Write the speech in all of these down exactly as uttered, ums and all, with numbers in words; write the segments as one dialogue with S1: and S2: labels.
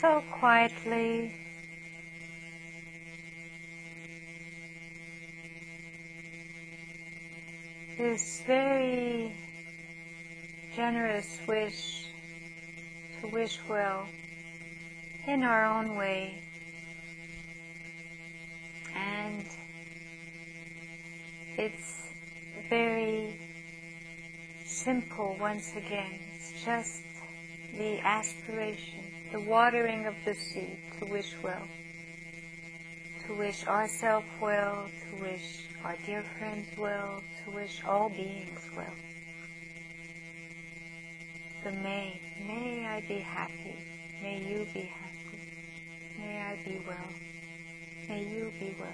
S1: so quietly, this very generous wish to wish well in our own way, and it's very simple once again. It's just the aspiration, the watering of the seed to wish well, to wish ourselves well, to wish our dear friends well, to wish all beings well. The may, may I be happy, may you be happy, may I be well, may you be well,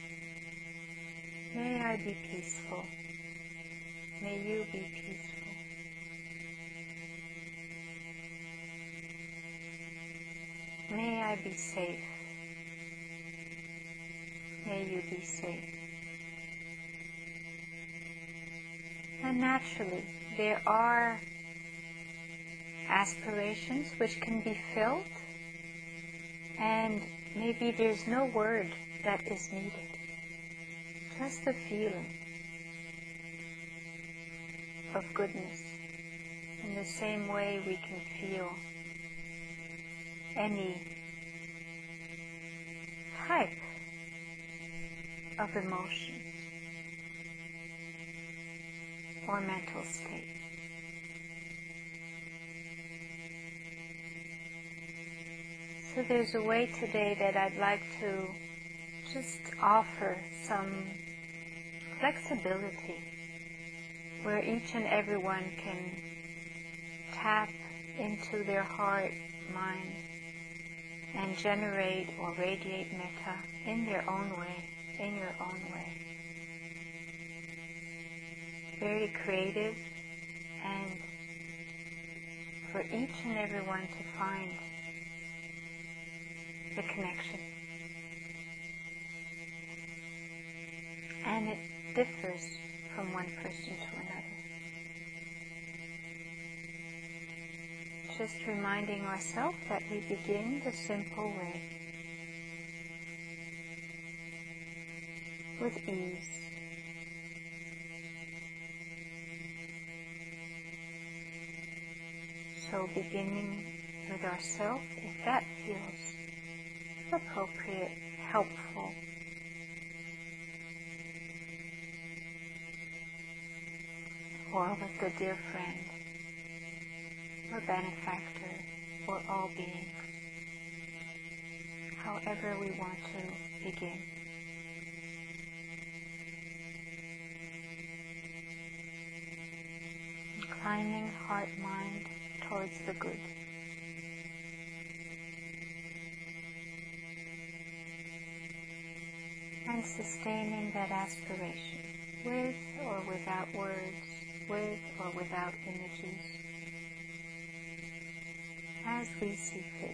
S1: may I be peaceful, may you be peaceful. May I be safe, may you be safe. And naturally, there are aspirations which can be felt, and maybe there's no word that is needed, just the feeling of goodness. In the same way we can feel any type of emotion or mental state. So there's a way today that I'd like to just offer some flexibility where each and everyone can tap into their heart, mind, and generate or radiate metta in their own way, in your own way. Very creative, and for each and everyone to find the connection. And it differs from one person to another. Just reminding ourselves that we begin the simple way, with ease. So beginning with ourselves, if that feels appropriate, helpful, or with the dear friend, or benefactor, or all beings, however we want to begin. Inclining heart-mind towards the good. And sustaining that aspiration, with or without words, with or without images, as we see fit.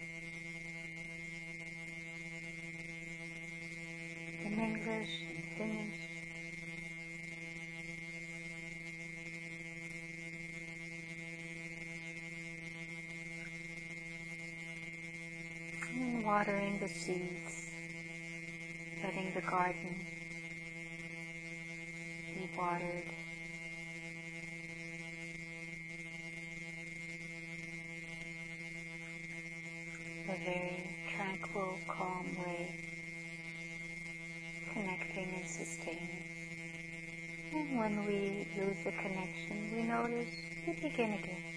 S1: In English and Finnish, and watering the seeds, letting the garden be watered. A very tranquil, calm way, connecting and sustaining. And when we lose the connection, we notice we begin again.